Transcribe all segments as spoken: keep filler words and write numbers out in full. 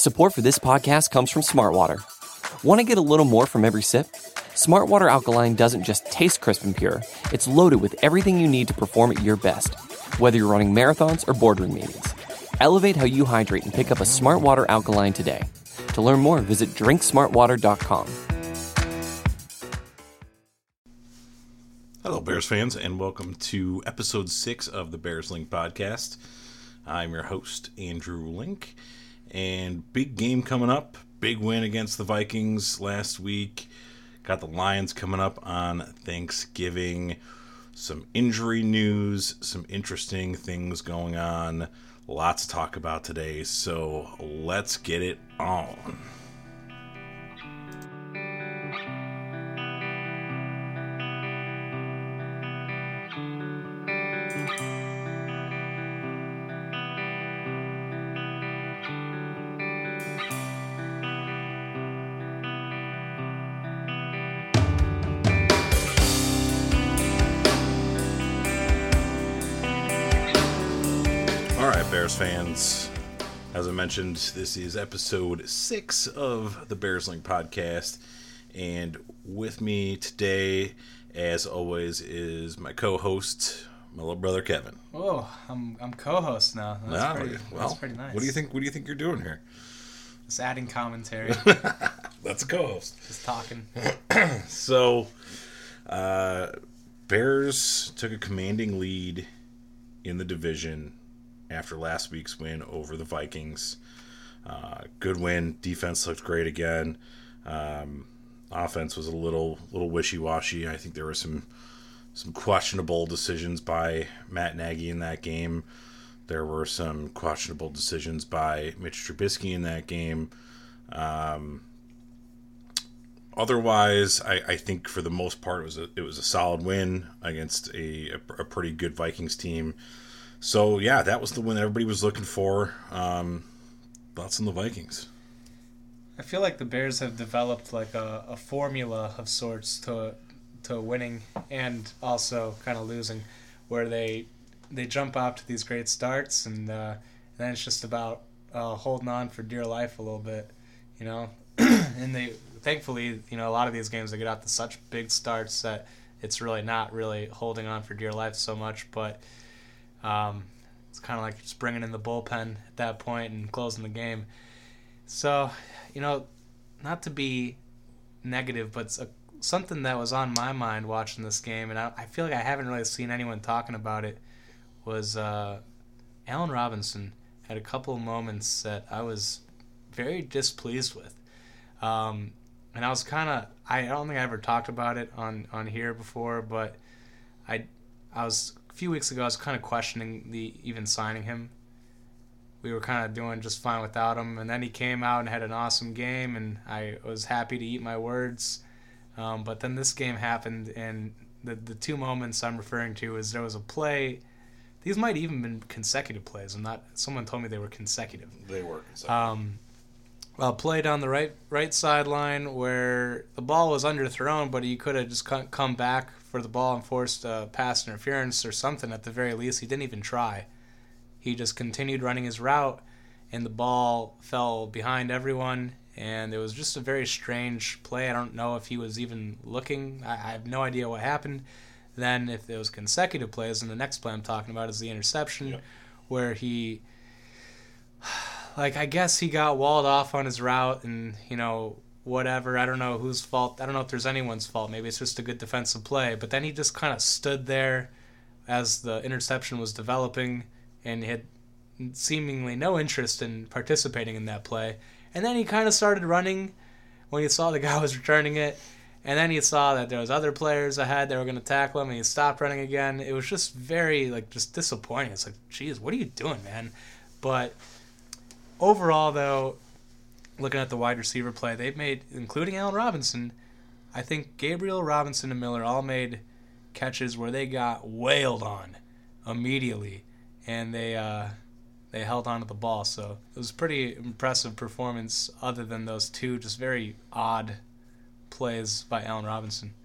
Support for this podcast comes from Smartwater. Want to get a little more from every sip? Smartwater Alkaline doesn't just taste crisp and pure, it's loaded with everything you need to perform at your best, whether you're running marathons or boardroom meetings. Elevate how you hydrate and pick up a Smartwater Alkaline today. To learn more, visit drink smartwater dot com. Hello, Bears fans, and welcome to episode six of the Bears Link podcast. I'm your host, Andrew Link, and big game coming up. Big win against the Vikings last week. Got the Lions coming up on Thanksgiving. Some injury news, some interesting things going on. Lots to talk about today, so let's get it on. Bears fans, as I mentioned, this is episode six of the Bears Link podcast, and with me today, as always, is my co-host, my little brother Kevin. Oh, I'm I'm co-host now. That's, wow, pretty, well, that's pretty nice. What do you think? What do you think you're doing here? Just adding commentary. That's a co-host. Just talking. So, uh, Bears took a commanding lead in the division after last week's win over the Vikings. Uh, good win. Defense looked great again. Um, offense was a little little wishy-washy. I think there were some some questionable decisions by Matt Nagy in that game. There were some questionable decisions by Mitch Trubisky in that game. Um, otherwise, I, I think for the most part it was a, it was a solid win against a, a, a pretty good Vikings team. So, yeah, that was the win everybody was looking for. Um, thoughts on the Vikings? I feel like the Bears have developed like a, a formula of sorts to to winning and also kind of losing, where they they jump out to these great starts and, uh, and then it's just about uh, holding on for dear life a little bit, you know. And they thankfully, you know, a lot of these games they get out to such big starts that it's really not really holding on for dear life so much, but Um, it's kind of like just bringing in the bullpen at that point and closing the game. So, you know, not to be negative, but it's a, something that was on my mind watching this game, and I, I feel like I haven't really seen anyone talking about it, was uh, Allen Robinson had a couple of moments that I was very displeased with. Um, and I was kind of, I don't think I ever talked about it on, on here before, but I, I was... A few weeks ago, I was kind of questioning the even signing him. We were kind of doing just fine without him, and then he came out and had an awesome game, and I was happy to eat my words. Um, but then this game happened, and the the two moments I'm referring to is there was a play. These might even been consecutive plays. I'm not. Someone told me they were consecutive. They were consecutive. Um, a play down the right right sideline where the ball was underthrown, but he could have just come back for the ball and forced uh, pass interference or something at the very least. He didn't even try. He just continued running his route, and the ball fell behind everyone, and it was just a very strange play. I don't know if he was even looking. I, I have no idea what happened. Then if it was consecutive plays, and the next play I'm talking about is the interception, yep. Where he... Like, I guess he got walled off on his route and, you know, whatever. I don't know whose fault. I don't know if there's anyone's fault. Maybe it's just a good defensive play. But then he just kind of stood there as the interception was developing and he had seemingly no interest in participating in that play. And then he kind of started running when he saw the guy was returning it. And then he saw that there was other players ahead that were going to tackle him, and he stopped running again. It was just very, like, just disappointing. It's like, geez, what are you doing, man? But... Overall, though, looking at the wide receiver play, they've made, including Allen Robinson, I think Gabriel, Robinson, and Miller all made catches where they got wailed on immediately, and they uh, they held on to the ball. So it was a pretty impressive performance other than those two just very odd plays by Allen Robinson.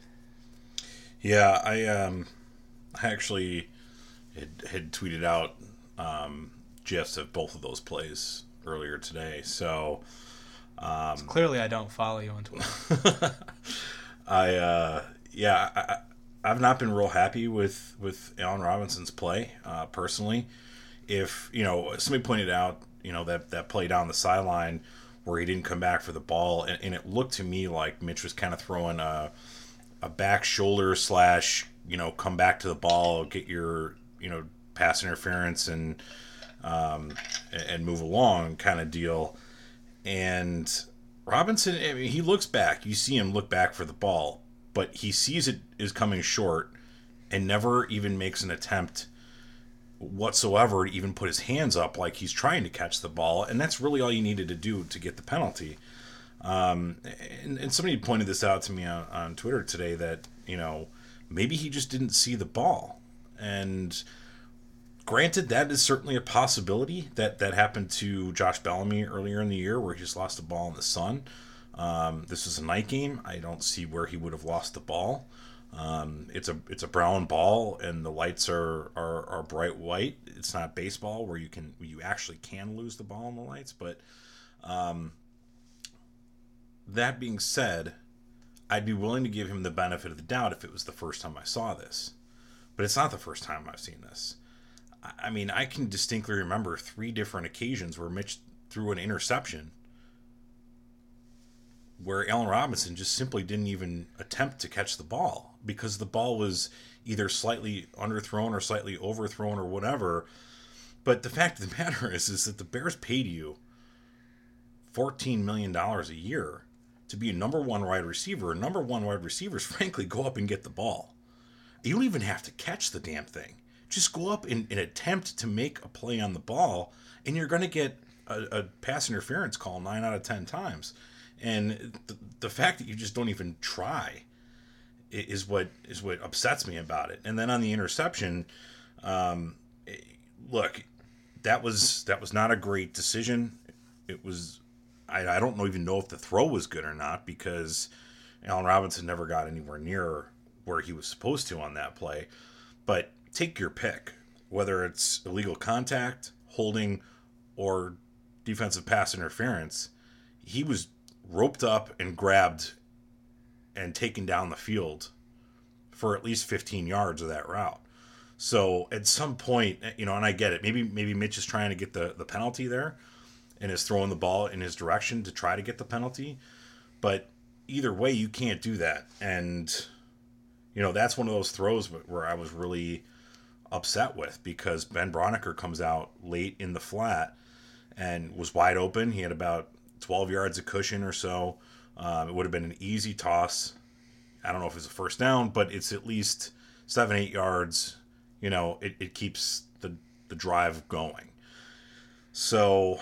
Yeah, I um, I actually had, had tweeted out um, GIFs of both of those plays earlier today. So um, so clearly, I don't follow you on Twitter. I uh, yeah, I, I've not been real happy with with Allen Robinson's play uh, personally. If you know, somebody pointed out, you know, that that play down the sideline where he didn't come back for the ball, and, and it looked to me like Mitch was kind of throwing a a back shoulder slash, you know, come back to the ball, get your, you know, pass interference and um, and move along kind of deal. And Robinson, I mean, he looks back. You see him look back for the ball, but he sees it is coming short and never even makes an attempt whatsoever to even put his hands up like he's trying to catch the ball. And that's really all you needed to do to get the penalty. Um, and, and somebody pointed this out to me on, on Twitter today that, you know, maybe he just didn't see the ball. And granted, that is certainly a possibility. That that happened to Josh Bellamy earlier in the year where he just lost the ball in the sun. Um, this was a night game. I don't see where he would have lost the ball. Um, it's a it's a brown ball and the lights are, are, are bright white. It's not baseball where you can you actually can lose the ball in the lights. But um, that being said, I'd be willing to give him the benefit of the doubt if it was the first time I saw this. But it's not the first time I've seen this. I mean, I can distinctly remember three different occasions where Mitch threw an interception where Allen Robinson just simply didn't even attempt to catch the ball because the ball was either slightly underthrown or slightly overthrown or whatever. But the fact of the matter is, is that the Bears paid you fourteen million dollars a year to be a number one wide receiver. And number one wide receivers, frankly, go up and get the ball. You don't even have to catch the damn thing. Just go up and, and attempt to make a play on the ball, and you're going to get a, a pass interference call nine out of ten times. And the, the fact that you just don't even try is what is what upsets me about it. And then on the interception, um, look, that was that was not a great decision. It was I, I don't know, even know if the throw was good or not because Allen Robinson never got anywhere near where he was supposed to on that play. But take your pick, whether it's illegal contact, holding, or defensive pass interference. He was roped up and grabbed and taken down the field for at least fifteen yards of that route. So at some point, you know, and I get it. Maybe maybe Mitch is trying to get the, the penalty there and is throwing the ball in his direction to try to get the penalty. But either way, you can't do that. And, you know, that's one of those throws where I was really upset with because Ben Braunecker comes out late in the flat and was wide open. He had about twelve yards of cushion or so. Um, it would have been an easy toss. I don't know if it's a first down, but it's at least seven, eight yards. You know, it, it keeps the, the drive going. So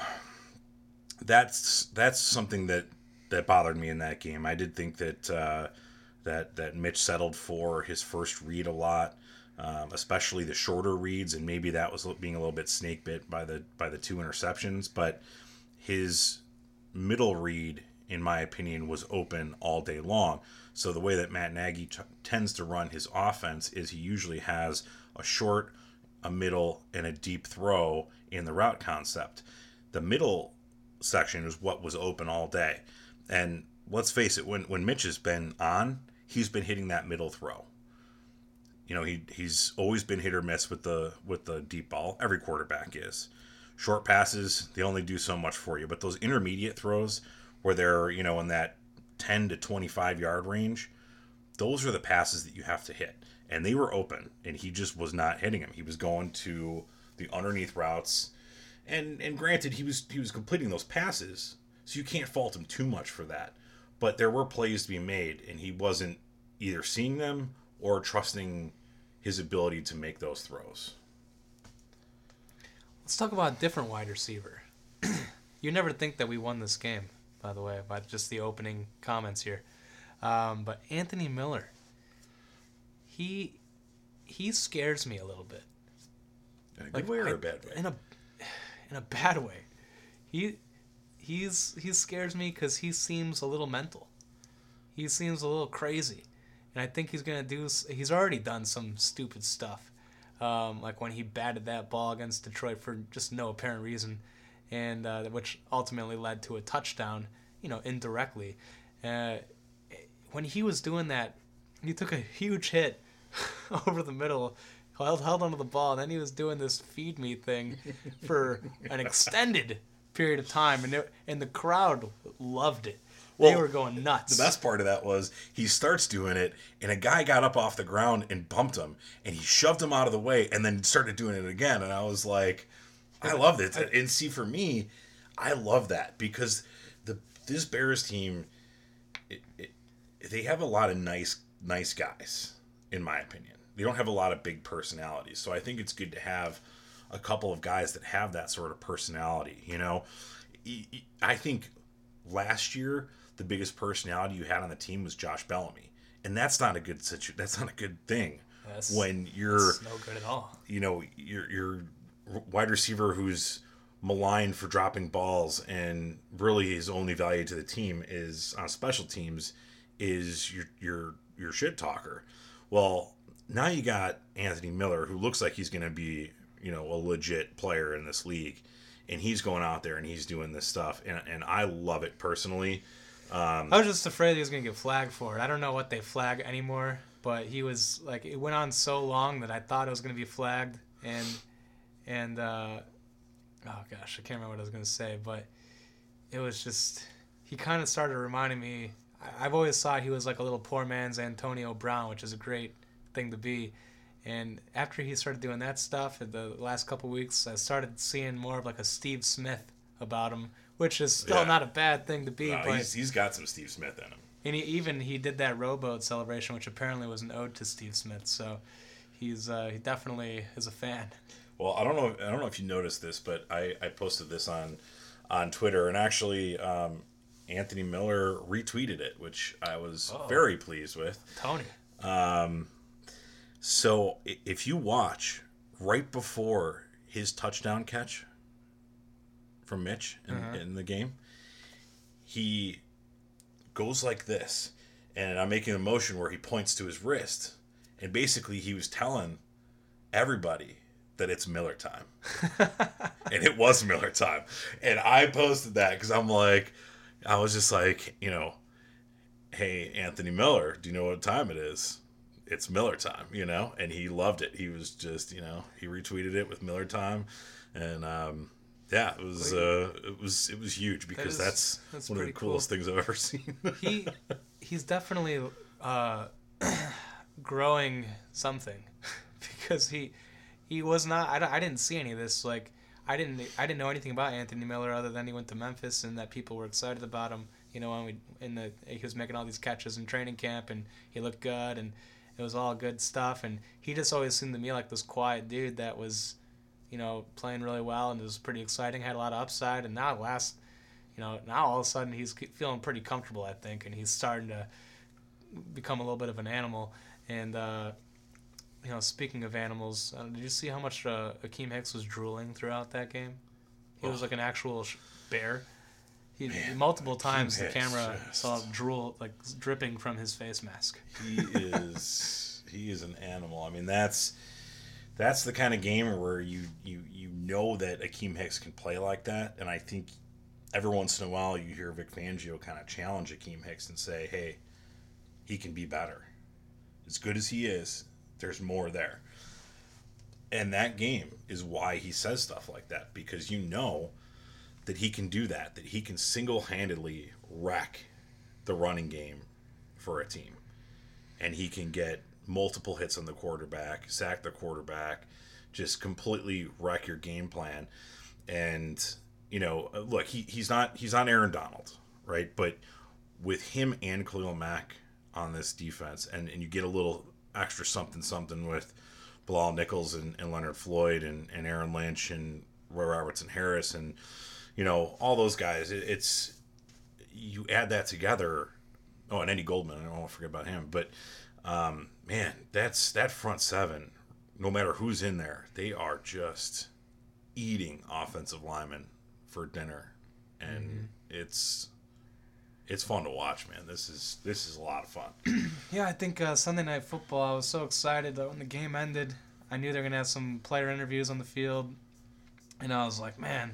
that's that's something that, that bothered me in that game. I did think that uh, that that Mitch settled for his first read a lot, um, especially the shorter reads, and maybe that was being a little bit snake bit by the by the two interceptions. But his middle read, in my opinion, was open all day long. So the way that Matt Nagy t- tends to run his offense is he usually has a short, a middle, and a deep throw in the route concept. The middle section is what was open all day. And let's face it, when, when Mitch has been on, he's been hitting that middle throw. You know, he he's always been hit or miss with the with the deep ball. Every quarterback is. Short passes, they only do so much for you. But those intermediate throws where they're, you know, in that ten to twenty-five yard range, those are the passes that you have to hit. And they were open, and he just was not hitting them. He was going to the underneath routes. And and granted, he was he was completing those passes, so you can't fault him too much for that. But there were plays to be made, and he wasn't either seeing them or trusting his ability to make those throws. Let's talk about a different wide receiver. You never think that we won this game, by the way, by just the opening comments here. Um, but Anthony Miller, he he scares me a little bit. In a good like, way or I, a bad way? In a in a bad way. He he's he scares me because he seems a little mental. He seems a little crazy, and I think he's gonna do. He's already done some stupid stuff. Um, like when he batted that ball against Detroit for just no apparent reason, and uh, which ultimately led to a touchdown, you know, indirectly. Uh, when he was doing that, he took a huge hit over the middle, held, held onto the ball, and then he was doing this feed me thing for an extended period of time, and, it, and the crowd loved it. They well, were going nuts. The best part of that was he starts doing it, and a guy got up off the ground and bumped him, and he shoved him out of the way, and then started doing it again. And I was like, I love this. And see, for me, I love that because the this Bears team, it, it, they have a lot of nice nice guys, in my opinion. They don't have a lot of big personalities, so I think it's good to have a couple of guys that have that sort of personality. You know, I think last year, the biggest personality you had on the team was Josh Bellamy, and that's not a good situ- That's not a good thing that's, when you're that's no good at all. You know, you're, you're wide receiver who's maligned for dropping balls, and really his only value to the team is on special teams is your your your shit talker. Well, now you got Anthony Miller, who looks like he's going to be, you know, a legit player in this league, and he's going out there and he's doing this stuff, and and I love it personally. Um, I was just afraid he was going to get flagged for it. I don't know what they flag anymore, but he was like, it went on so long that I thought it was going to be flagged, and and uh, oh gosh, I can't remember what I was going to say, but it was just, he kind of started reminding me. I've always thought he was like a little poor man's Antonio Brown, which is a great thing to be. And after he started doing that stuff in the last couple weeks, I started seeing more of like a Steve Smith about him, which is still yeah. not a bad thing to be. No, but he's, he's got some Steve Smith in him. And he, even he did that rowboat celebration, which apparently was an ode to Steve Smith. So he's uh, he definitely is a fan. Well, I don't know. I don't know if you noticed this, but I, I posted this on on Twitter, and actually um, Anthony Miller retweeted it, which I was oh. very pleased with. Tony. Um, so if you watch right before his touchdown catch from Mitch in, uh-huh. in the game, he goes like this, and I'm making a motion where he points to his wrist, and basically he was telling everybody that it's Miller time. And it was Miller time. And I posted that because I'm like, I was just like, you know, hey, Anthony Miller, do you know what time it is? It's Miller time, you know? And he loved it. He was just, you know, he retweeted it with Miller time. And, um, yeah, it was uh, it was it was huge because that is, that's, that's one of the coolest cool. things I've ever seen. he he's definitely uh, growing something because he he was not. I, I didn't see any of this. Like I didn't I didn't know anything about Anthony Miller other than he went to Memphis and that people were excited about him. You know, when we in the he was making all these catches in training camp and he looked good and it was all good stuff. And he just always seemed to me like this quiet dude that was, you know, playing really well and it was pretty exciting, had a lot of upside. And now last, you know, now all of a sudden he's feeling pretty comfortable, I think, and he's starting to become a little bit of an animal. And, uh, you know, speaking of animals, uh, did you see how much uh, Akeem Hicks was drooling throughout that game? He oh. was like an actual sh- bear. He, Man, multiple times Akeem the camera just... saw drool like dripping from his face mask. He is he is an animal. I mean, that's that's the kind of gamer where you, you, you know that Akeem Hicks can play like that, and I think every once in a while you hear Vic Fangio kind of challenge Akeem Hicks and say, hey, he can be better. As good as he is, there's more there. And that game is why he says stuff like that, because you know that he can do that, that he can single-handedly wreck the running game for a team. And he can get multiple hits on the quarterback, sack the quarterback, just completely wreck your game plan. And, you know, look, he, he's not he's not Aaron Donald, right? But with him and Khalil Mack on this defense, and, and you get a little extra something-something with Bilal Nichols and, and Leonard Floyd and, and Aaron Lynch and Roy Robertson Harris and, you know, all those guys. It, it's you add that together. Oh, and Eddie Goldman. I don't want to forget about him. But, um, man, that's that front seven, no matter who's in there, they are just eating offensive linemen for dinner. And mm-hmm. it's it's fun to watch, man. This is this is a lot of fun. Yeah, I think uh, Sunday Night Football, I was so excited that when the game ended, I knew they were going to have some player interviews on the field. And I was like, man,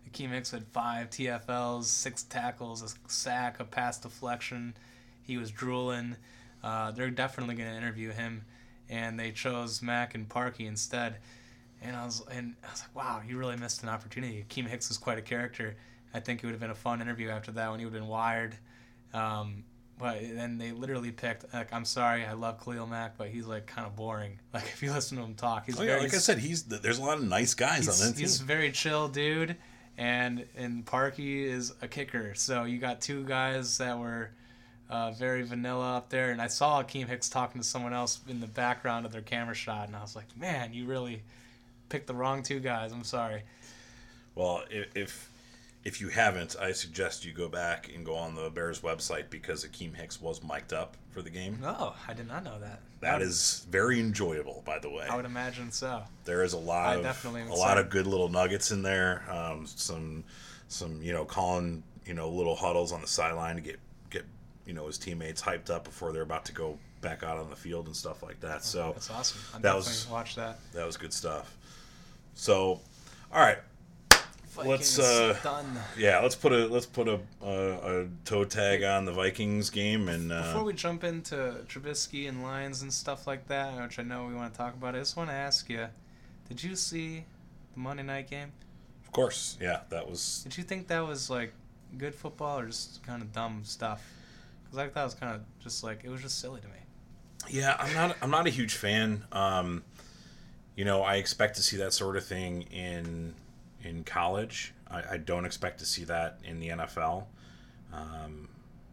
Akeem Hicks had five T F Ls, six tackles, a sack, a pass deflection. He was drooling. Uh, they're definitely going to interview him, and they chose Mack and Parkey instead. And I was and I was like, wow, you really missed an opportunity. Akeem Hicks is quite a character. I think it would have been a fun interview after that when he would have been wired. Um, but then they literally picked, like, I'm sorry, I love Khalil Mack, but he's, like, kind of boring. Like, if you listen to him talk, he's oh, yeah, very... like I said, he's there's a lot of nice guys on that team. He's a very chill dude, and, and Parkey is a kicker. So you got two guys that were uh, very vanilla up there, and I saw Akeem Hicks talking to someone else in the background of their camera shot, and I was like, man, you really picked the wrong two guys. I'm sorry. Well, if if you haven't, I suggest you go back and go on the Bears website because Akeem Hicks was mic'd up for the game. Oh, I did not know that. That is very enjoyable, by the way. I would imagine so. There is a lot I of definitely would a lot say. of good little nuggets in there. Um, some some you know calling you know little huddles on the sideline to get get you know his teammates hyped up before they're about to go back out on the field and stuff like that. So that's awesome. I that definitely was watch that. That was good stuff. So, all right. Vikings let's uh, done. Yeah, let's put a let's put a, a, a toe tag on the Vikings game and uh, Before we jump into Trubisky and Lions and stuff like that, which I know we want to talk about, I just want to ask you: did you see the Monday night game? Of course, yeah, that was. Did you think that was like good football or just kind of dumb stuff? Because I thought it was kind of just like it was just silly to me. Yeah, I'm not I'm not a huge fan. Um, you know, I expect to see that sort of thing in. in college. I, I don't expect to see that in the N F L. Um,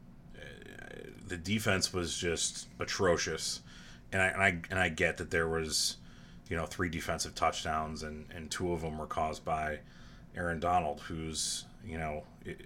the defense was just atrocious, and I, and I and I get that there was, you know, three defensive touchdowns, and, and two of them were caused by Aaron Donald, who's, you know,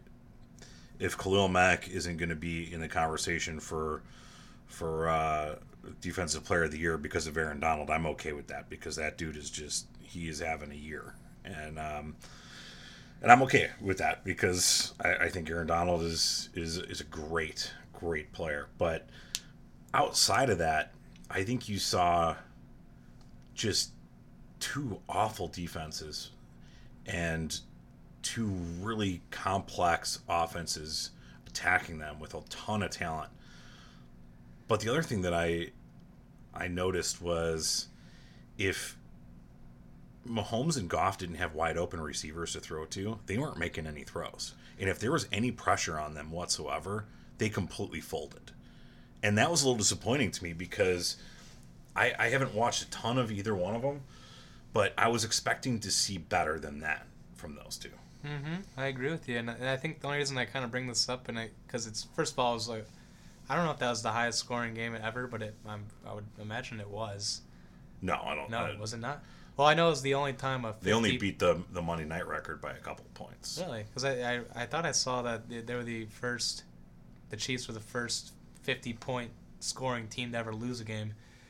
if Khalil Mack isn't going to be in the conversation for for uh, defensive player of the year because of Aaron Donald, I'm okay with that because that dude is just he is having a year. And um, and I'm okay with that because I, I think Aaron Donald is, is is a great, great player. But outside of that, I think you saw just two awful defenses and two really complex offenses attacking them with a ton of talent. But the other thing that I I noticed was if Mahomes and Goff didn't have wide open receivers to throw to, they weren't making any throws. And if there was any pressure on them whatsoever, they completely folded. And that was a little disappointing to me because I, I haven't watched a ton of either one of them, but I was expecting to see better than that from those two. Mm-hmm. I agree with you. And I think the only reason I kind of bring this up, and I because it's, first of all, it was like, I don't know if that was the highest scoring game ever, but it I'm, I would imagine it was. No, I don't. No, I, was it not? Well, I know it was the only time a fifty... They only beat the the Monday night record by a couple points. Really? Because I, I I thought I saw that they, they were the first, the Chiefs were the first fifty-point scoring team to ever lose a game.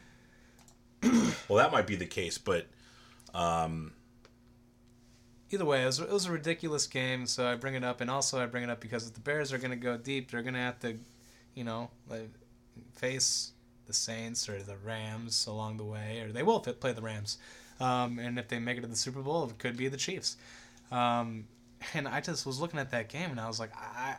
Well, that might be the case, but... Um, Either way, it was, it was a ridiculous game, so I bring it up. And also I bring it up because if the Bears are going to go deep, they're going to have to, you know, like, face the Saints or the Rams along the way. Or they will play the Rams. Um, and if they make it to the Super Bowl, it could be the Chiefs. Um, and I just was looking at that game, and I was like, I,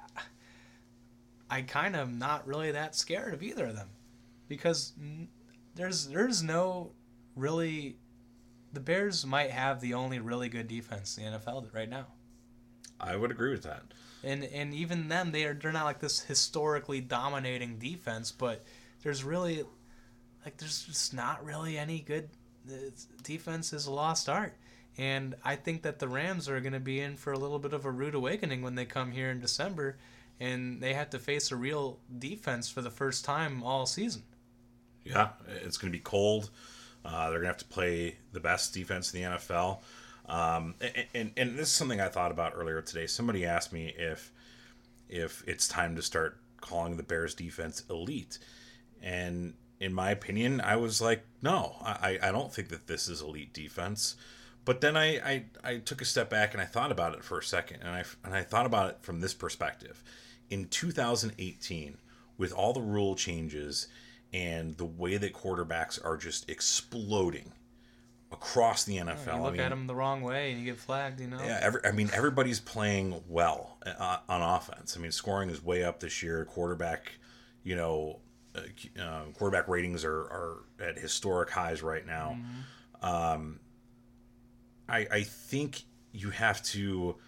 I kind of not really that scared of either of them, because there's there's no really, the Bears might have the only really good defense in the N F L right now. I would agree with that. And and even them, they are they're not like this historically dominating defense, but there's really, like, there's just not really any good. The defense is a lost art, and I think that the Rams are going to be in for a little bit of a rude awakening when they come here in December, and they have to face a real defense for the first time all season. Yeah, it's going to be cold. Uh, they're going to have to play the best defense in the N F L. Um, and, and and this is something I thought about earlier today. Somebody asked me if if it's time to start calling the Bears defense elite, and in my opinion, I was like, no, I, I don't think that this is elite defense. But then I, I, I took a step back and I thought about it for a second, and I and I thought about it from this perspective. In two thousand eighteen, with all the rule changes and the way that quarterbacks are just exploding, across the N F L. You look I mean, at them the wrong way and you get flagged, you know? Yeah, every, I mean, everybody's playing well uh, on offense. I mean, scoring is way up this year. Quarterback, you know, uh, uh, quarterback ratings are, are at historic highs right now. Mm-hmm. Um, I, I think you have to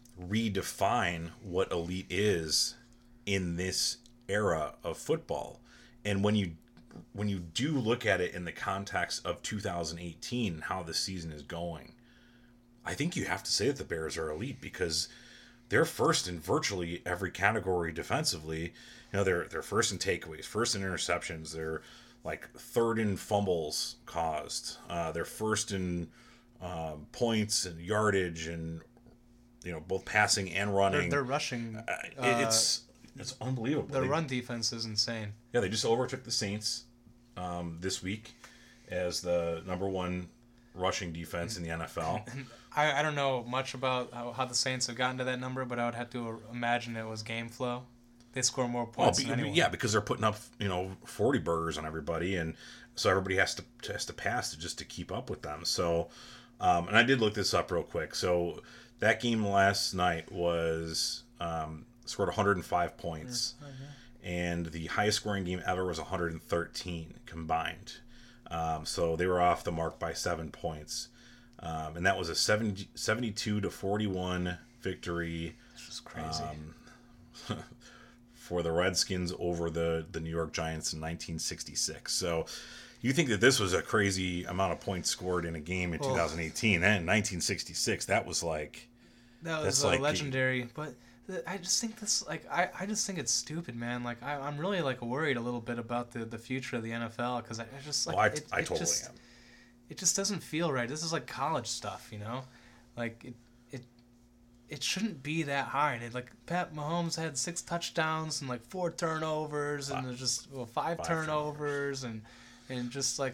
redefine what elite is in this era of football. And when you when you do look at it in the context of two thousand eighteen and how the season is going, I think you have to say that the Bears are elite because they're first in virtually every category defensively. You know, they're they're first in takeaways, first in interceptions, they're like third in fumbles caused. Uh, they're first in um, points and yardage, and you know, both passing and running. They're, they're rushing. Uh, it, it's it's unbelievable. The they, run defense is insane. Yeah, they just overtook the Saints um, this week as the number one rushing defense in the N F L. I, I don't know much about how, how the Saints have gotten to that number, but I would have to imagine it was game flow. They score more points well, than anyone. Yeah, because they're putting up, you know, forty burgers on everybody, and so everybody has to has to pass to just to keep up with them. So, um, and I did look this up real quick. So that game last night was um, scored one hundred five points, mm-hmm. and the highest scoring game ever was one hundred thirteen combined. Um, so they were off the mark by seven points. Um, and that was a seventy, seventy-two to forty-one victory. It's just crazy. Um, for the Redskins over the, the New York Giants in nineteen sixty-six. So you think that this was a crazy amount of points scored in a game in well, twenty eighteen. And in nineteen sixty-six, that was like... That was uh, like, legendary. But I just think this, like, I, I just think it's stupid, man. Like, I, I'm really, like, worried a little bit about the, the future of the N F L because I, I just, like... Oh, I, it, I it totally just, am. It just doesn't feel right. This is like college stuff, you know? Like, it it it shouldn't be that high. And it, like, Pat Mahomes had six touchdowns and, like, four turnovers and there's just, well, five, five turnovers and, and just, like,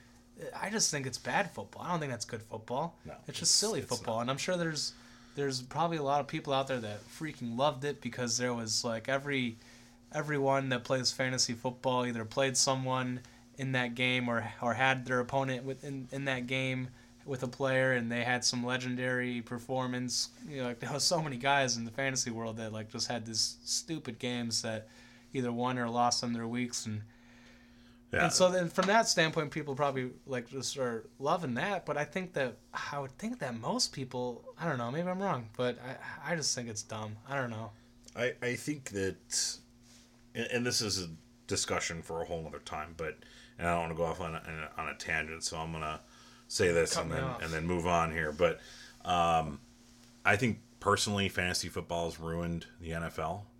I just think it's bad football. I don't think that's good football. No, it's, it's just silly it's football. Not. And I'm sure there's there's probably a lot of people out there that freaking loved it because there was, like, every everyone that plays fantasy football either played someone in that game or or had their opponent within in that game with a player and they had some legendary performance. You know, like there was so many guys in the fantasy world that like just had these stupid games that either won or lost on their weeks and yeah. And so then from that standpoint people probably like just are loving that, but I think that I would think that most people, I don't know, maybe I'm wrong, but I I just think it's dumb. I don't know. I, I think that and, and this is a discussion for a whole other time, but and I don't want to go off on a, on a tangent, so I'm gonna say this Cut and then off. and then move on here. But um, I think personally, fantasy football has ruined the N F L,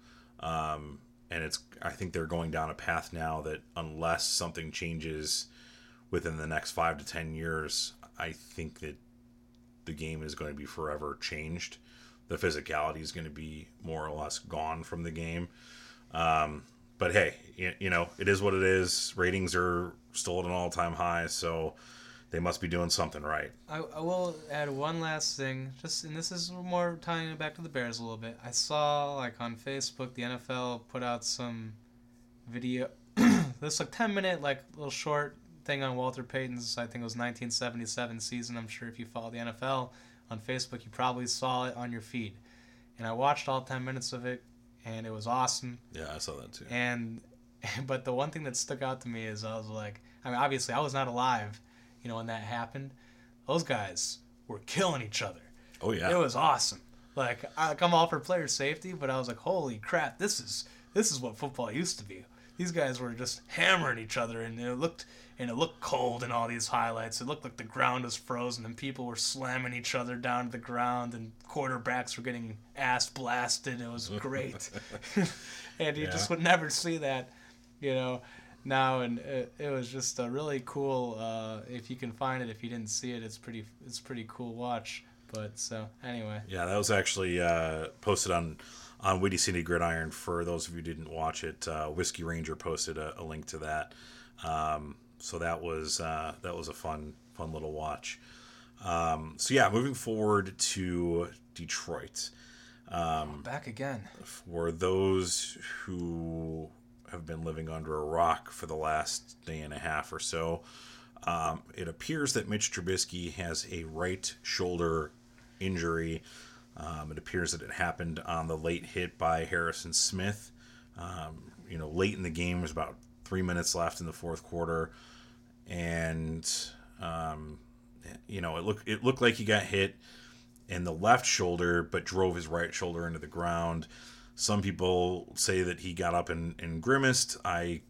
um, and it's. I think they're going down a path now that unless something changes within the next five to ten years, I think that the game is going to be forever changed. The physicality is going to be more or less gone from the game. Um, But hey, you, you know, it is what it is. Ratings are still at an all-time high, so they must be doing something right. I, I will add one last thing, just and this is more tying it back to the Bears a little bit. I saw, like, on Facebook, the N F L put out some video, this, like, ten-minute, like, little short thing on Walter Payton's, I think it was nineteen seventy-seven season. I'm sure if you follow the N F L on Facebook, you probably saw it on your feed. And I watched all ten minutes of it. And it was awesome. Yeah, I saw that too. And, but the one thing that stuck out to me is I was like, I mean, obviously I was not alive, you know, when that happened. Those guys were killing each other. Oh yeah, it was awesome. Like, I, like I'm all for player safety, but I was like, holy crap, this is this is what football used to be. These guys were just hammering each other, and it looked and it looked cold in all these highlights. It looked like the ground was frozen, and people were slamming each other down to the ground, and quarterbacks were getting ass blasted. It was great, and you yeah. just would never see that, you know, now. And it, it was just a really cool. Uh, if you can find it, if you didn't see it, it's pretty. It's pretty cool watch. But so anyway. Yeah, that was actually uh, posted on. On Windy City Gridiron, for those of you who didn't watch it, uh, Whiskey Ranger posted a, a link to that. Um, so that was uh, that was a fun fun little watch. Um, so yeah, moving forward to Detroit. Um, Back again. For those who have been living under a rock for the last day and a half or so, Um, it appears that Mitch Trubisky has a right shoulder injury. Um, it appears that it happened on the late hit by Harrison Smith. Um, you know, late in the game, there's about three minutes left in the fourth quarter, and um, you know, it looked it looked like he got hit in the left shoulder, but drove his right shoulder into the ground. Some people say that he got up and, and grimaced. I,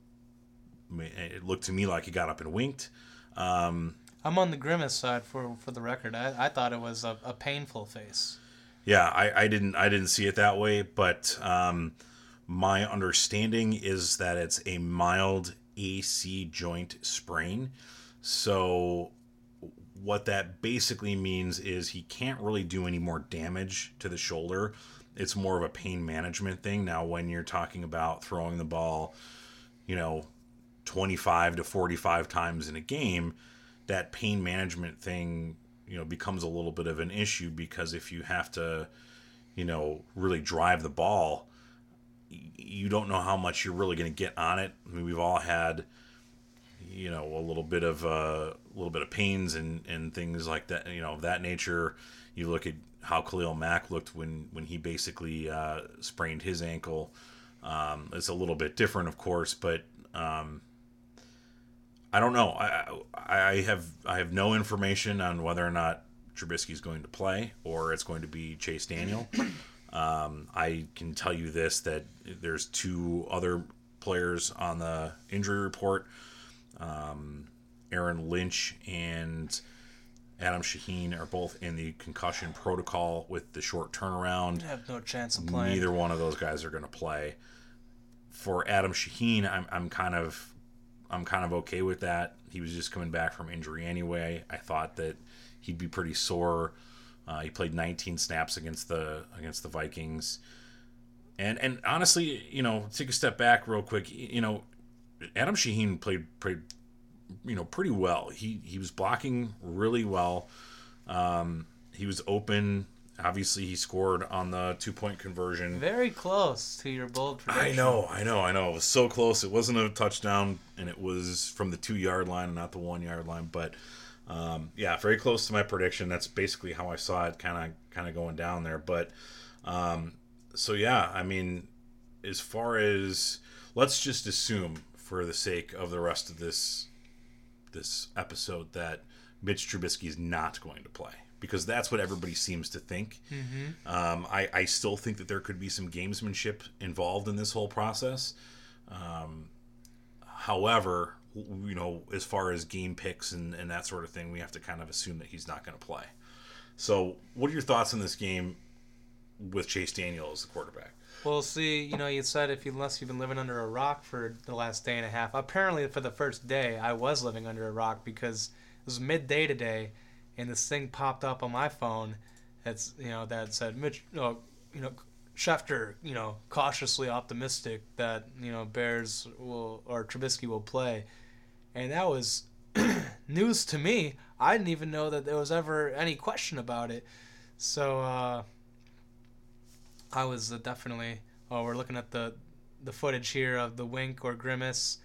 it looked to me like he got up and winked. Um, I'm on the grimace side for for the record. I, I thought it was a, a painful face. Yeah, I, I didn't I didn't see it that way, but um, my understanding is that it's a mild A C joint sprain. So what that basically means is he can't really do any more damage to the shoulder. It's more of a pain management thing. Now, when you're talking about throwing the ball, you know, twenty-five to forty-five times in a game, that pain management thing, you know, becomes a little bit of an issue, because if you have to, you know, really drive the ball, you don't know how much you're really going to get on it. I mean, we've all had, you know, a little bit of uh, a little bit of pains and, and things like that, you know, of that nature. You look at how Khalil Mack looked when, when he basically uh, sprained his ankle. Um, it's a little bit different, of course, but um, I don't know. I, I have I have no information on whether or not Trubisky's going to play or it's going to be Chase Daniel. Um, I can tell you this, that there's two other players on the injury report. Um, Aaron Lynch and Adam Shaheen are both in the concussion protocol with the short turnaround. I have no chance of playing. Neither one of those guys are going to play. For Adam Shaheen, I'm I'm kind of I'm kind of okay with that. He was just coming back from injury anyway. I thought that he'd be pretty sore. Uh, he played nineteen snaps against the against the Vikings, and and honestly, you know, take a step back real quick. You know, Adam Shaheen played pretty, you know, pretty well. He he was blocking really well. Um, he was open. Obviously, he scored on the two-point conversion. Very close to your bold prediction. I know, I know, I know. It was so close. It wasn't a touchdown, and it was from the two-yard line, not the one-yard line. But, um, yeah, very close to my prediction. That's basically how I saw it kind of kind of going down there. But, um, so, yeah, I mean, as far as – let's just assume, for the sake of the rest of this this episode, that Mitch Trubisky is not going to play, because that's what everybody seems to think. Mm-hmm. Um, I, I still think that there could be some gamesmanship involved in this whole process. Um, however, you know, as far as game picks and, and that sort of thing, we have to kind of assume that he's not going to play. So what are your thoughts on this game with Chase Daniel as the quarterback? Well, see, you know, you said if you, unless you've been living under a rock for the last day and a half. Apparently, for the first day, I was living under a rock, because it was midday today, and this thing popped up on my phone that's, you know, that said, Mitch, uh, you know, Schefter, you know, cautiously optimistic that, you know, Bears will, or Trubisky will play. And that was news to me. I didn't even know that there was ever any question about it. So, uh, I was uh, definitely, oh, we're looking at the, the footage here of the wink or grimace.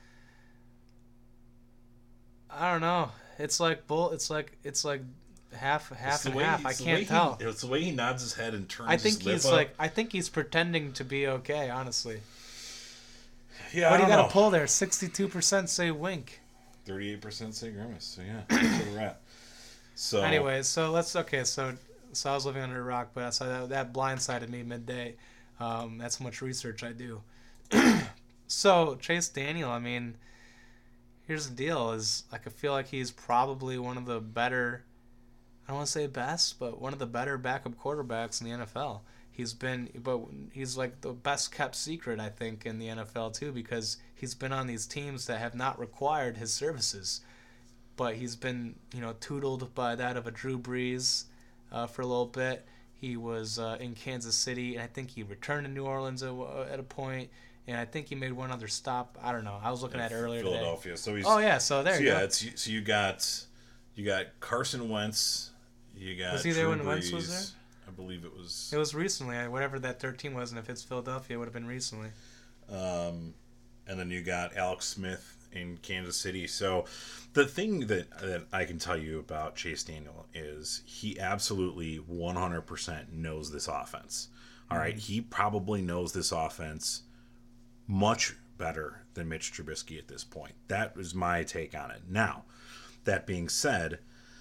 I don't know. It's like bull. It's like, it's like, half half and half. He, I can't tell. He, it's the way he nods his head and turns I think his lip he's up. like I think he's pretending to be okay, honestly. Yeah, what I do you don't got know. to pull there? sixty-two percent say wink. thirty-eight percent say grimace. So yeah, that's where we're at. So Anyways, so let's okay. So so I was living under a rock, but so that, that blindsided me midday. Um, that's how much research I do. So Chase Daniel, I mean, here's the deal: is like I feel like he's probably one of the better. I don't want to say best, but one of the better backup quarterbacks in the N F L. He's been, but he's like the best kept secret, I think, in the N F L too, because he's been on these teams that have not required his services, but he's been, you know, tuteled by that of a Drew Brees uh, for a little bit. He was uh, in Kansas City, and I think he returned to New Orleans at, at a point, and I think he made one other stop. I don't know. I was looking yeah, at it earlier Philadelphia. today. So he's oh yeah, so there so you yeah, go. it's so you got you got Carson Wentz. You got Was he there Drew when Wentz was Brees. there? I believe it was. It was recently. Whatever that thirteen was, and if it's Philadelphia, it would have been recently. Um, and then you got Alex Smith in Kansas City. So the thing that, that I can tell you about Chase Daniel is he absolutely one hundred percent knows this offense. All right, he probably knows this offense much better than Mitch Trubisky at this point. That was my take on it. Now, that being said,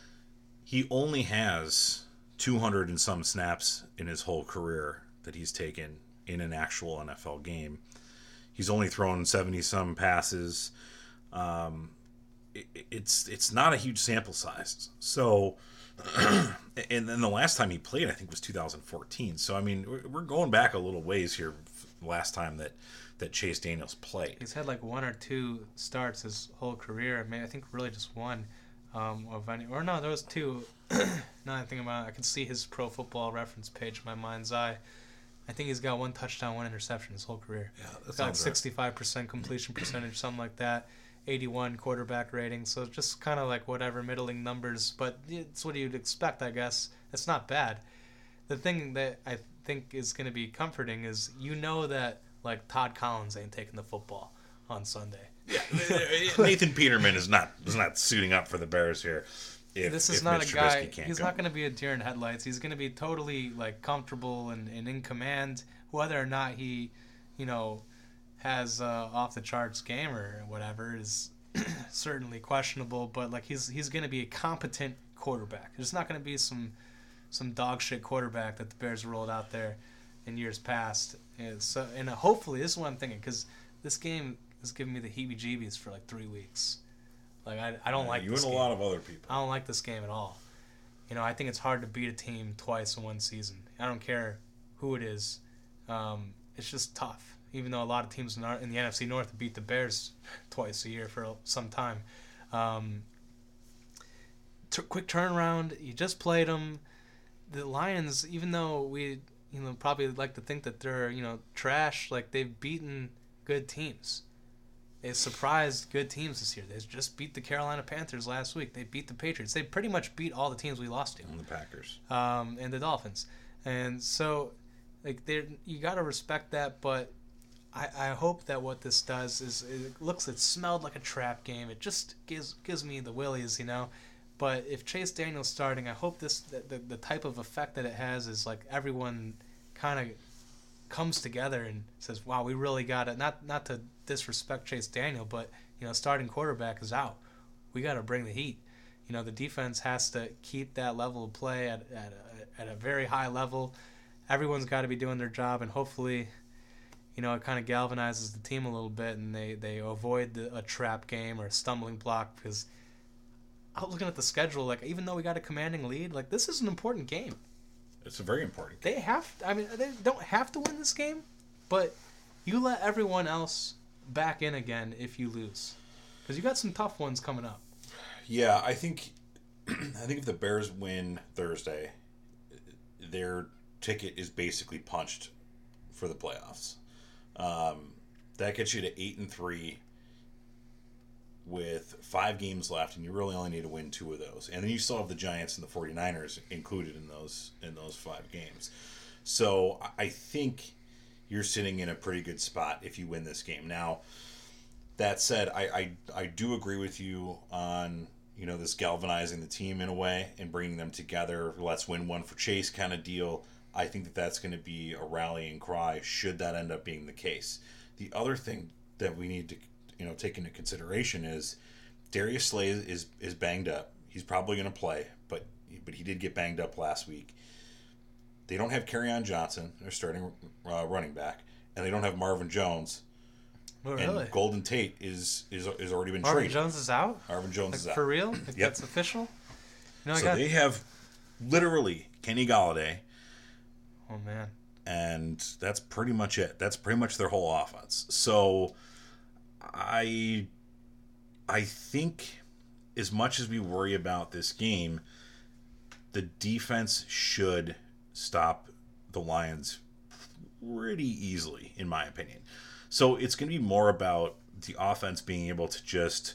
he only has two hundred and some snaps in his whole career that he's taken in an actual N F L game. He's only thrown seventy some passes. Um, it, it's it's not a huge sample size. So, and then the last time he played, I think, was two thousand fourteen. So, I mean, we're going back a little ways here. Last time that, that Chase Daniels played, he's had like one or two starts his whole career. I mean, I think really just one. Um, of any, or no, there was two. Now I think about it, I can see his Pro Football Reference page in my mind's eye. I think he's got one touchdown, one interception his whole career. Yeah, that he's got like sounds right. sixty-five percent completion percentage, something like that. eighty-one quarterback rating, so just kind of like whatever middling numbers, but it's what you'd expect, I guess. It's not bad. The thing that I think is going to be comforting is you know that like Todd Collins ain't taking the football on Sunday. Yeah, Nathan Peterman is not is not suiting up for the Bears here. If, this is if not Mitch a guy. Trubisky can't He's go. not going to be a deer in headlights. He's going to be totally like comfortable and, and in command. Whether or not he, you know, has uh, off the charts game or whatever is certainly questionable. But like he's he's going to be a competent quarterback. There's not going to be some some dog shit quarterback that the Bears rolled out there in years past. And so and hopefully this is what I'm thinking, because this game is giving me the heebie-jeebies for like three weeks. Like I, I don't Yeah, like you this and a game. lot of other people. I don't like this game at all. You know, I think it's hard to beat a team twice in one season. I don't care who it is. Um, it's just tough. Even though a lot of teams in, our, in the N F C North beat the Bears twice a year for some time. Um, t- quick turnaround. You just played them. The Lions, even though we, you know, probably like to think that they're, you know, trash, like they've beaten good teams. They surprised good teams this year. They just beat the Carolina Panthers last week. They beat the Patriots. They pretty much beat all the teams we lost to. And the Packers. Um, and the Dolphins. And so, like, they you got to respect that, but I, I hope that what this does is it looks, it smelled like a trap game. It just gives gives me the willies, you know. But if Chase Daniel's starting, I hope this the, the, the type of effect that it has is like everyone kind of comes together and says, wow, we really got it. Not not to disrespect Chase Daniel, but, you know, starting quarterback is out. We got to bring the heat. You know, the defense has to keep that level of play at, at, a, at a very high level. Everyone's got to be doing their job, and hopefully, you know, it kind of galvanizes the team a little bit, and they, they avoid the, a trap game or a stumbling block, because I was looking at the schedule, like, even though we got a commanding lead, like, this is an important game. It's a very important game. They have, I mean, they don't have to win this game, but you let everyone else back in again if you lose, because you got some tough ones coming up. Yeah, I think I think if the Bears win Thursday, their ticket is basically punched for the playoffs. Um, that gets you to eight and three with five games left, and you really only need to win two of those. And then you still have the Giants and the 49ers included in those in those five games. So I think you're sitting in a pretty good spot if you win this game. Now, that said, I, I, I do agree with you on, you know, this galvanizing the team in a way and bringing them together. Let's win one for Chase kind of deal. I think that that's going to be a rallying cry should that end up being the case. The other thing that we need to, you know, take into consideration is Darius Slay is is banged up. He's probably going to play, but but he did get banged up last week. They don't have Kerryon Johnson, their starting uh, running back, and they don't have Marvin Jones. Oh, and really? Golden Tate is is is already been Marvin traded. Jones is out? Marvin Jones Like, is out. for real? Like, Yep. that's official? You know, I So got... they have literally Kenny Galladay, Oh, man. and that's pretty much it. That's pretty much their whole offense. So I I think as much as we worry about this game, the defense should stop the Lions pretty easily, in my opinion. So it's going to be more about the offense being able to just,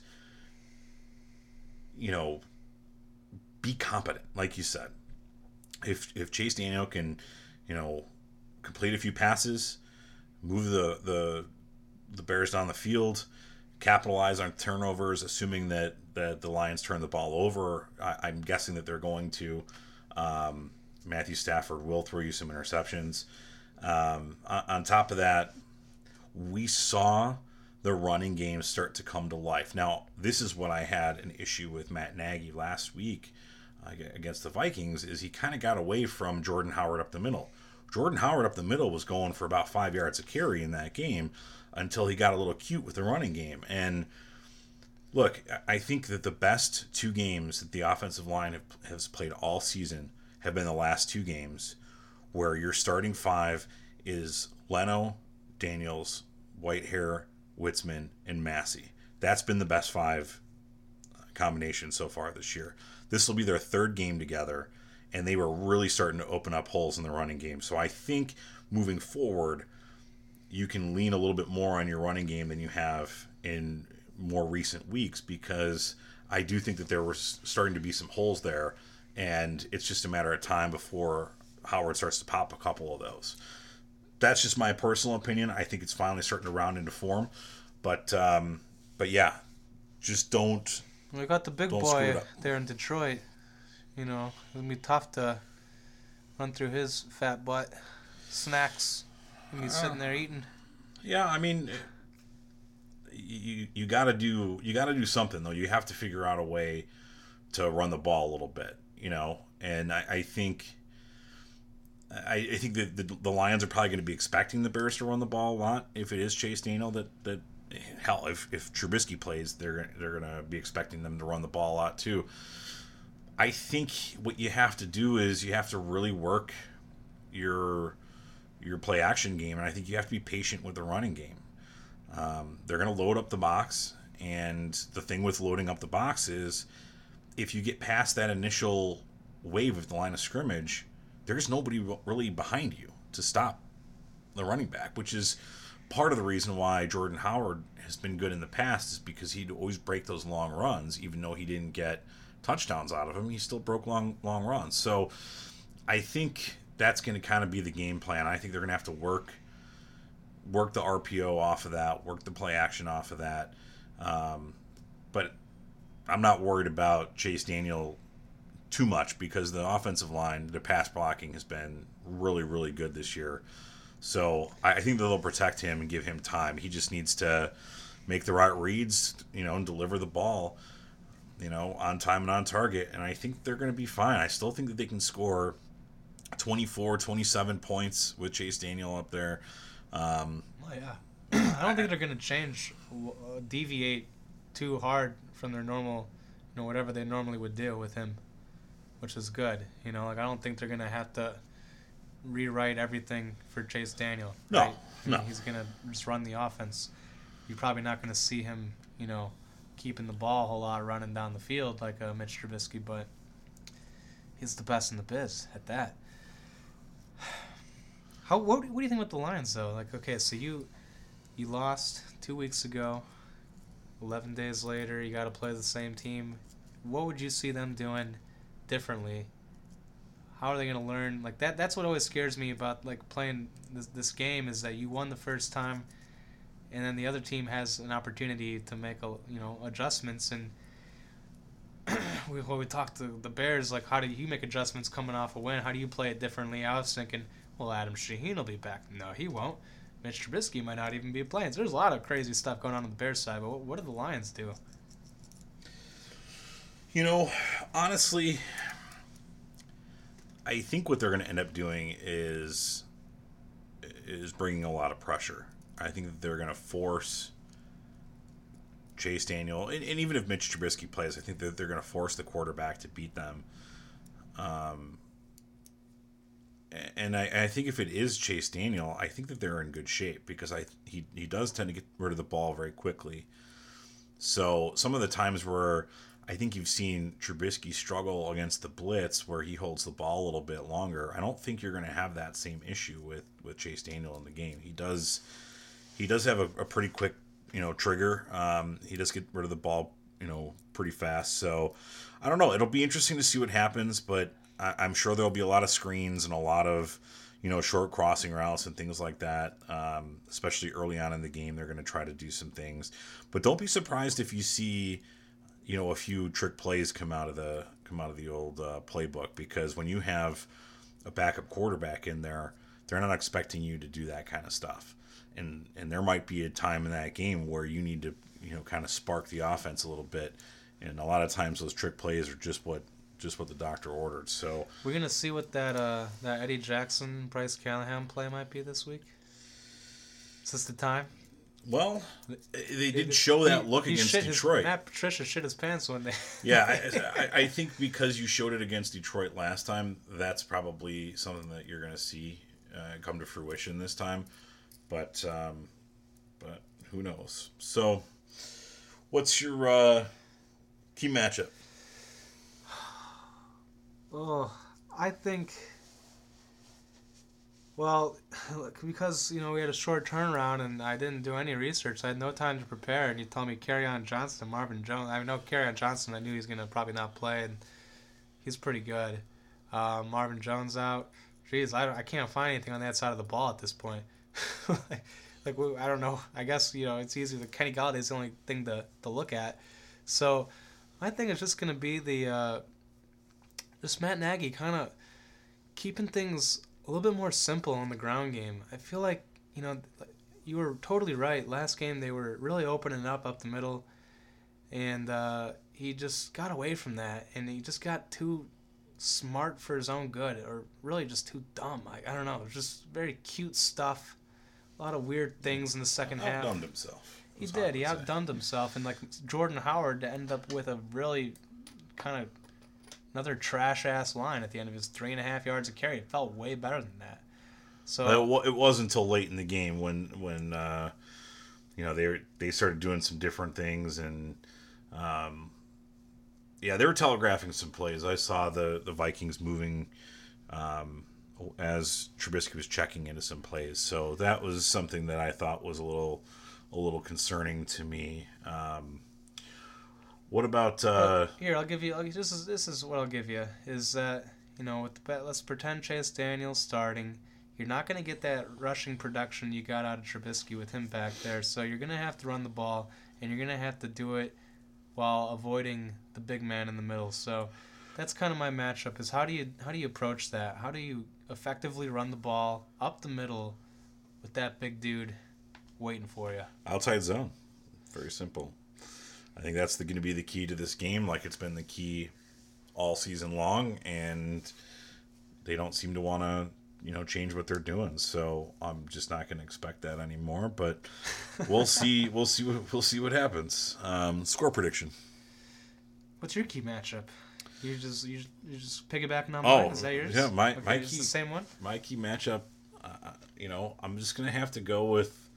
you know, be competent, like you said. If if Chase Daniel can, you know, complete a few passes, move the the the Bears down the field, capitalize on turnovers, assuming that, that the Lions turn the ball over. I, I'm guessing that they're going to. Um, Matthew Stafford will throw you some interceptions. Um, on, on top of that, we saw the running game start to come to life. Now, this is what I had an issue with Matt Nagy last week uh, against the Vikings, is he kind of got away from Jordan Howard up the middle. Jordan Howard up the middle was going for about five yards a carry in that game until he got a little cute with the running game. And look, I think that the best two games that the offensive line have, has played all season have been the last two games where your starting five is Leno, Daniels, Whitehair, Witzman, and Massey. That's been the best five combination so far this year. This will be their third game together, and they were really starting to open up holes in the running game. So I think moving forward, you can lean a little bit more on your running game than you have in more recent weeks, because I do think that there were starting to be some holes there, and it's just a matter of time before Howard starts to pop a couple of those. That's just my personal opinion. I think it's finally starting to round into form, but um, but yeah, just don't. We got the big boy there in Detroit. You know, it'll be tough to run through his fat butt. Snacks, and he's uh, sitting there eating. Yeah, I mean, you you gotta do you gotta do something though. You have to figure out a way to run the ball a little bit, you know. And I, I think. I, I think that the, the Lions are probably going to be expecting the Bears to run the ball a lot. If it is Chase Daniel, that that hell, if, if Trubisky plays, they're they're going to be expecting them to run the ball a lot too. I think what you have to do is you have to really work your your play action game, and I think you have to be patient with the running game. Um, they're going to load up the box, and the thing with loading up the box is if you get past that initial wave of the line of scrimmage, there's nobody really behind you to stop the running back, which is part of the reason why Jordan Howard has been good in the past, is because he'd always break those long runs. Even though he didn't get touchdowns out of them, he still broke long long runs. So I think that's going to kind of be the game plan. I think they're going to have to work work the R P O off of that, work the play action off of that. Um, but I'm not worried about Chase Daniel too much, because the offensive line, the pass blocking has been really, really good this year. So I think that they'll protect him and give him time. He just needs to make the right reads, you know, and deliver the ball, you know, on time and on target. And I think they're going to be fine. I still think that they can score twenty-four, twenty-seven points with Chase Daniel up there. Um, oh, yeah. I don't think they're going to change, uh, deviate too hard from their normal, you know, whatever they normally would do with him, which is good. You know, like I don't think they're going to have to rewrite everything for Chase Daniel. No, right? I mean, no. He's going to just run the offense. You're probably not going to see him, you know, keeping the ball a whole lot, running down the field like uh, Mitch Trubisky, but he's the best in the biz at that. How what, what do you think about the Lions, though? Like, okay, so you you lost two weeks ago. eleven days later, you got to play the same team. What would you see them doing differently? How are they going to learn? Like that that's what always scares me about like playing this, this game, is that you won the first time, and then the other team has an opportunity to make a, you know, adjustments. And we, when we talked to the Bears, like, how do you make adjustments coming off a win? How do you play it differently? I was thinking, well, Adam Shaheen will be back. No, he won't. Mitch Trubisky might not even be playing. So there's a lot of crazy stuff going on on the Bears side, but what, what do the Lions do? You know, honestly, I think what they're going to end up doing is is bringing a lot of pressure. I think that they're going to force Chase Daniel, and, and even if Mitch Trubisky plays, I think that they're going to force the quarterback to beat them. Um, and I, I think if it is Chase Daniel, I think that they're in good shape, because I he he does tend to get rid of the ball very quickly. So some of the times where I think you've seen Trubisky struggle against the blitz, where he holds the ball a little bit longer, I don't think you're going to have that same issue with, with Chase Daniel in the game. He does he does have a, a pretty quick, you know, trigger. Um, he does get rid of the ball, you know, pretty fast. So I don't know. It'll be interesting to see what happens, but I, I'm sure there'll be a lot of screens and a lot of, you know, short crossing routes and things like that. Um, especially early on in the game, they're going to try to do some things. But don't be surprised if you see, you know, a few trick plays come out of the come out of the old uh, playbook, because when you have a backup quarterback in there, they're not expecting you to do that kind of stuff. And and there might be a time in that game where you need to, you know, kind of spark the offense a little bit. And a lot of times those trick plays are just what just what the doctor ordered. So we're gonna see what that uh, that Eddie Jackson Bryce Callahan play might be this week. Is this the time? Well, they did show that he, look he against shit Detroit. His, Matt Patricia shit his pants one day. Yeah, I, I, I think because you showed it against Detroit last time, that's probably something that you're going to see uh, come to fruition this time. But um, but who knows? So, what's your uh, key matchup? Oh, I think. Well, look, because, you know, we had a short turnaround and I didn't do any research. I had no time to prepare, and you tell me Kerryon Johnson and Marvin Jones. I know Kerryon Johnson, I knew he was going to probably not play, and he's pretty good. Uh, Marvin Jones out. Jeez, I, don't, I can't find anything on that side of the ball at this point. like, like, I don't know. I guess, you know, it's easy. The Kenny Galladay's the only thing to, to look at. So I think it's just going to be the uh, just Matt Nagy kind of keeping things a little bit more simple on the ground game. I feel like, you know, you were totally right. Last game they were really opening up up the middle, and uh, he just got away from that, and he just got too smart for his own good, or really just too dumb. I, I don't know. It was just very cute stuff. A lot of weird things in the second half. Outdunned himself. He did. He outdunned himself, and like Jordan Howard ended up with a really kind of another trash-ass line at the end of his three and a half yards of carry. It felt way better than that. So it wasn't until late in the game when when uh, you know they they started doing some different things, and um, yeah, they were telegraphing some plays. I saw the the Vikings moving um, as Trubisky was checking into some plays, so that was something that I thought was a little a little concerning to me. Um, What about uh, well, here? I'll give you. I'll, this is this is what I'll give you is that, you know, with the, let's pretend Chase Daniels starting. You're not going to get that rushing production you got out of Trubisky with him back there. So you're going to have to run the ball, and you're going to have to do it while avoiding the big man in the middle. So that's kind of my matchup. Is how do you how do you approach that? How do you effectively run the ball up the middle with that big dude waiting for you? Outside zone. Very simple. I think that's going to be the key to this game, like it's been the key all season long, and they don't seem to want to, you know, change what they're doing. So I'm just not going to expect that anymore. But we'll see. We'll see. What, we'll see what happens. Um, score prediction. What's your key matchup? You just you you just piggybacking on oh, mine? Is that yours? Yeah, my okay, my it's key the same one. My key matchup. Uh, you know, I'm just going to have to go with.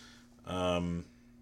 Um.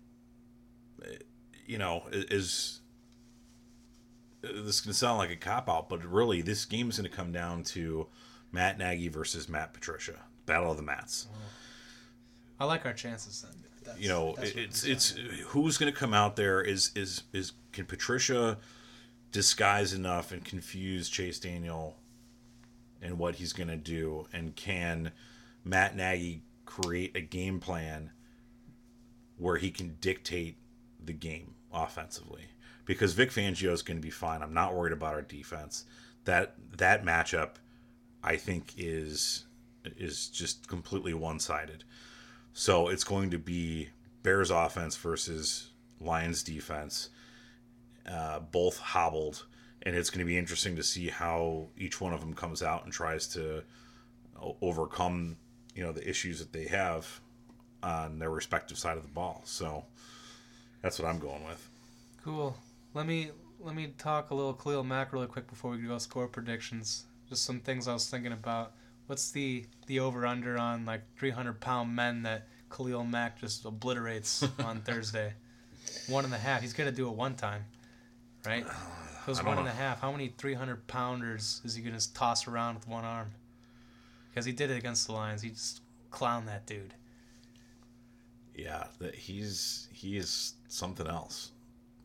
You know, is this is going to sound like a cop-out, but really, this game is going to come down to Matt Nagy versus Matt Patricia. Battle of the Mats. Oh. I like our chances then. That's, you know, it's it's who's going to come out there is is is can Patricia disguise enough and confuse Chase Daniel and what he's going to do, and can Matt Nagy create a game plan where he can dictate the game offensively, because Vic Fangio is going to be fine. I'm not worried about our defense. That that matchup, I think, is is just completely one-sided. So it's going to be Bears offense versus Lions defense, uh, both hobbled, and it's going to be interesting to see how each one of them comes out and tries to overcome, you know, the issues that they have on their respective side of the ball. So that's what I'm going with. Cool. Let me let me talk a little Khalil Mack really quick before we go score predictions. Just some things I was thinking about. What's the, the over-under on like three hundred pound men that Khalil Mack just obliterates on Thursday? One and a half. He's going to do it one time, right? If it was one and a half, how many three hundred pounders is he going to toss around with one arm? Because he did it against the Lions. He just clowned that dude. Yeah, that he's he is something else.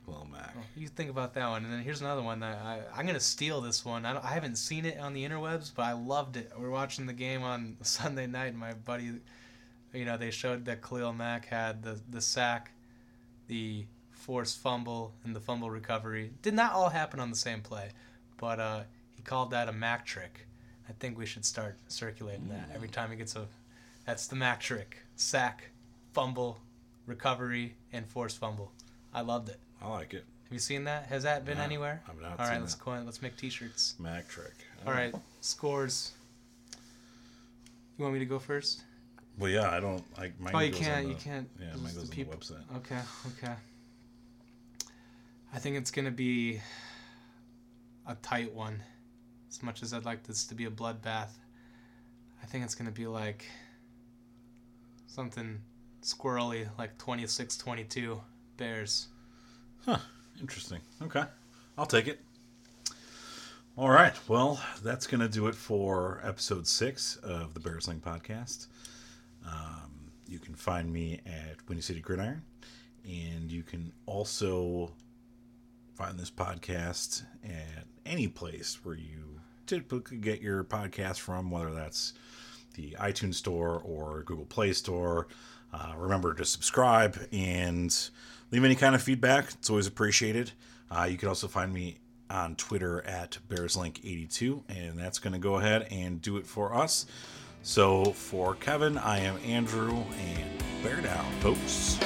Khalil Mack. Oh, you think about that one, and then here's another one that I I'm gonna steal this one. I don't, I haven't seen it on the interwebs, but I loved it. We were watching the game on Sunday night, and my buddy, you know, they showed that Khalil Mack had the the sack, the forced fumble, and the fumble recovery. Did not all happen on the same play, but uh, he called that a Mack trick. I think we should start circulating that every time he gets a. That's the Mack trick: sack, fumble, recovery, and forced fumble. I loved it. I like it. Have you seen that? Has that been No, anywhere? I've not All right, seen let's that. go. On, let's make T-shirts. Mack trick. All right, scores. You want me to go first? Well, yeah, I don't like. Mine Oh, you goes can't. on You the- can't. Yeah, use mine goes on peop- the website. Okay. Okay. I think it's gonna be a tight one. As much as I'd like this to be a bloodbath, I think it's gonna be like something squirrely, like twenty-six twenty-two Bears. Huh. Interesting. Okay. I'll take it. All right. Well, that's going to do it for episode six of the Bears Link podcast. Um, you can find me at Windy City Gridiron, and you can also find this podcast at any place where you typically get your podcast from, whether that's the iTunes Store or Google Play Store. Uh, remember to subscribe and leave any kind of feedback. It's always appreciated. Uh, you can also find me on Twitter at Bears Link eighty-two, and that's going to go ahead and do it for us. So for Kevin, I am Andrew, and bear down, folks.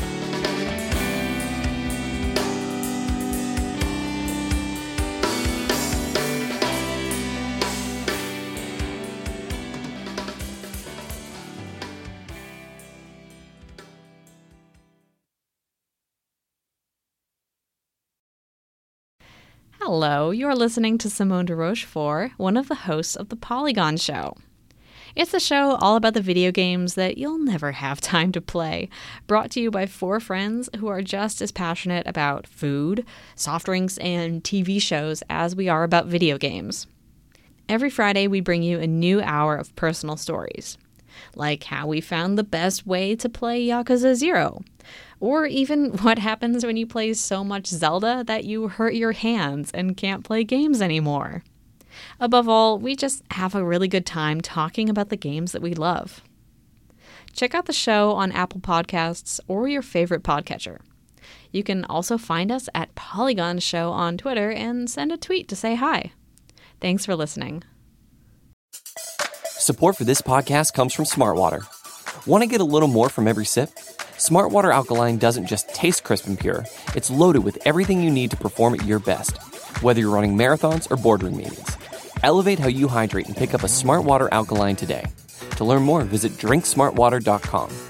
Hello, you're listening to Simone de Rochefort, one of the hosts of The Polygon Show. It's a show all about the video games that you'll never have time to play, brought to you by four friends who are just as passionate about food, soft drinks, and T V shows as we are about video games. Every Friday, we bring you a new hour of personal stories, like how we found the best way to play Yakuza Zero, or even what happens when you play so much Zelda that you hurt your hands and can't play games anymore. Above all, we just have a really good time talking about the games that we love. Check out the show on Apple Podcasts or your favorite podcatcher. You can also find us at Polygon Show on Twitter and send a tweet to say hi. Thanks for listening. Support for this podcast comes from Smartwater. Want to get a little more from every sip? Smartwater Alkaline doesn't just taste crisp and pure, it's loaded with everything you need to perform at your best, whether you're running marathons or boardroom meetings. Elevate how you hydrate and pick up a Smartwater Alkaline today. To learn more, visit drink smart water dot com.